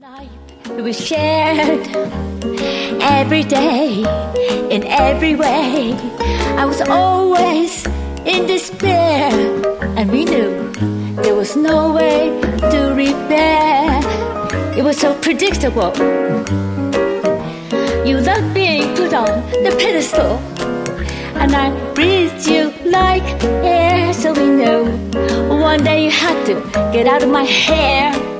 We shared every day, in every way. I was always in despair, and we knew there was no way to repair. It was so predictable. You loved being put on the pedestal, and I breathed you like air. So we knew one day you had to get out of my hair.